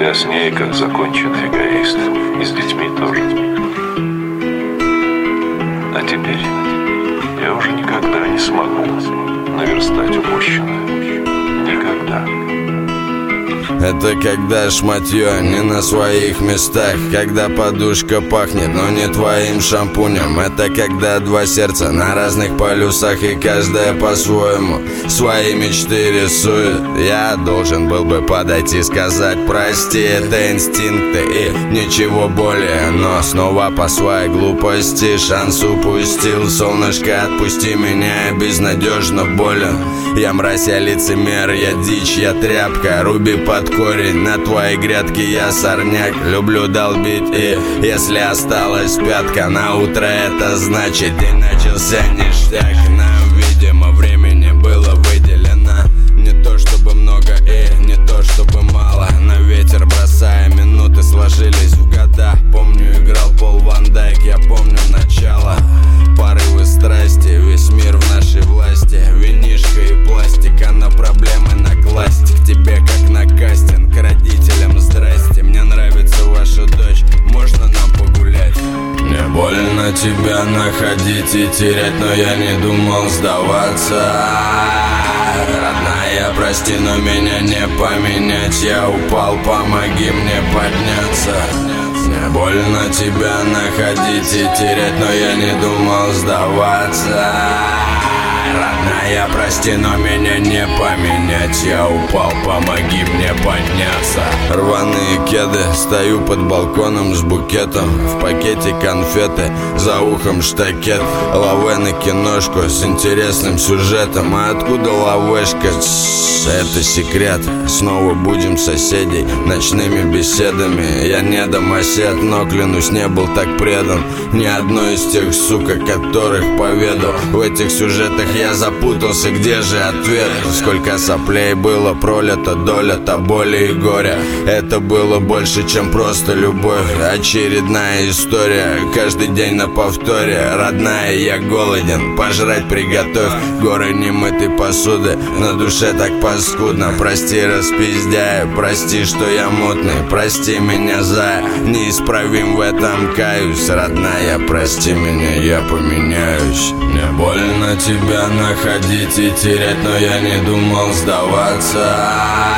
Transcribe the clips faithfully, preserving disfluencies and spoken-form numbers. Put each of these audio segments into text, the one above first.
Я с ней как законченный эгоист, и с детьми тоже. А теперь я уже никогда не смогу наверстать упущенное. Никогда. Это когда шматье не на своих местах, когда подушка пахнет, но не твоим шампунем. Это когда два сердца на разных полюсах, и каждая по-своему свои мечты рисует. Я должен был бы подойти, сказать прости, это инстинкты и ничего более. Но снова по своей глупости шанс упустил. Солнышко, отпусти меня, я безнадежно болен. Я мразь, я лицемер, я дичь, я тряпка. Руби под корень, на твоей грядке я сорняк. Люблю долбить, и если осталась пятка на утро, это значит день начался ништяк. Нам, видимо, времени было выделено не то чтобы много и не то чтобы мало. На ветер бросая минуты сложились в года. Помню, играл Пол Ван Дайк, я помню начало. Порывы страсти, весь мир в нашей власти. Винишка и пластика, на проблемы накласть. К тебе как на кастинг, к родителям здрасте. Мне нравится ваша дочь, можно нам погулять? Мне больно тебя находить и терять, но я не думал сдаваться. Родная, прости, но меня не поменять. Я упал, помоги мне подняться. Мне больно тебя находить и терять, но я не думал сдаваться. Родная, прости, но меня не поменять. Я упал, помоги мне подняться. Рваные кеды, стою под балконом с букетом. В пакете конфеты, за ухом штакет. Лавэ на киношку с интересным сюжетом. А откуда лавешка? Это секрет. Снова будем соседей ночными беседами. Я не домосед, но, клянусь, не был так предан ни одной из тех, сука, которых поведал. В этих сюжетах я запутался, где же ответ? Сколько соплей было пролито, доля-то боли и горя. Это было больше, чем просто любовь. Очередная история, каждый день на повторе. Родная, я голоден, пожрать приготовь. Горы немытой посуды, на душе так паскудно. Прости, распиздяю, прости, что я мутный. Прости меня, зая, неисправим в этом каюсь. Родная, прости меня, я поменяюсь. Мне больно тебя находить и терять, но я не думал сдаваться.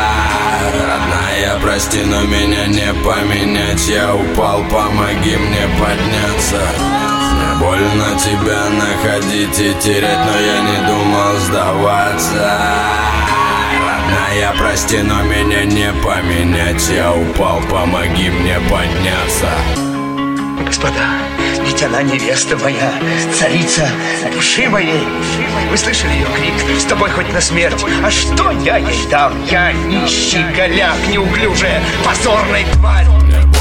Родная, прости, но меня не поменять. Я упал, помоги мне подняться. Мне больно тебя находить и терять, но я не думал сдаваться. Родная, прости, но меня не поменять. Я упал, помоги мне подняться. Господа, ведь она невеста моя, царица души моей. Вы слышали ее крик? С тобой хоть на смерть. А что я ей дам? Я нищий голяк, неуклюжая, позорная тварь.